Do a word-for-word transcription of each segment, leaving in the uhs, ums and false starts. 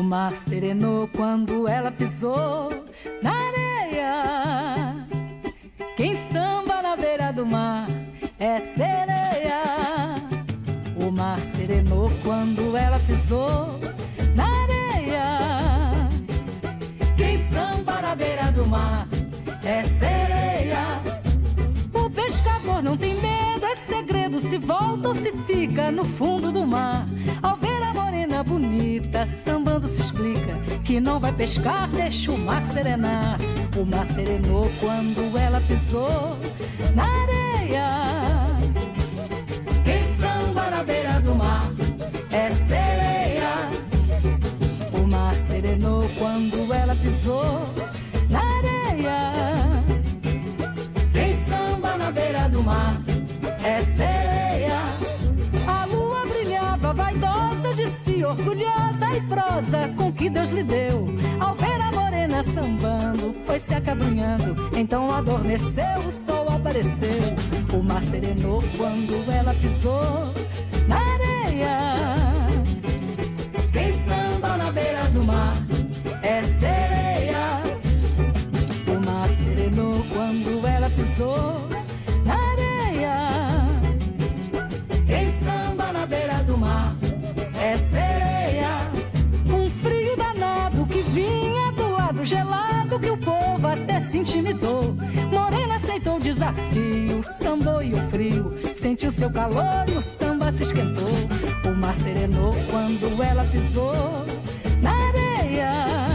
mar serenou quando ela pisou na areia. Quem samba na beira do mar é sereia. O mar serenou quando ela pisou na areia. Quem samba na beira do mar é sereia. O pescador não tem medo, é segredo se volta ou se fica no fundo do mar. Ao ver a morena bonita sambando se explica que não vai pescar, deixa o mar serenar. O mar serenou quando ela pisou na areia. Quem samba na beira do mar é sereia. O mar serenou quando ela pisou na areia. Quem samba na beira do mar é sereia. A lua brilhava vaidosa de si, orgulhosa e prosa com que Deus lhe deu. Ao ver a morena sambando, foi se acabrunhando, então adormeceu, o sol apareceu. O mar serenou quando ela pisou na areia. Quem samba na beira do mar é sereia. O mar serenou quando ela pisou na areia. Quem samba na beira do mar é sereia. Um frio danado que vinha do lado gelado, que o povo até se intimidou. Morena aceitou o desafio, sambou e o frio sentiu seu calor e o samba se esquentou. O mar serenou quando ela pisou na areia.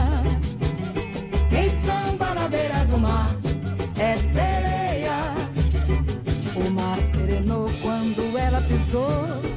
Quem samba na beira do mar é sereia. O mar serenou quando ela pisou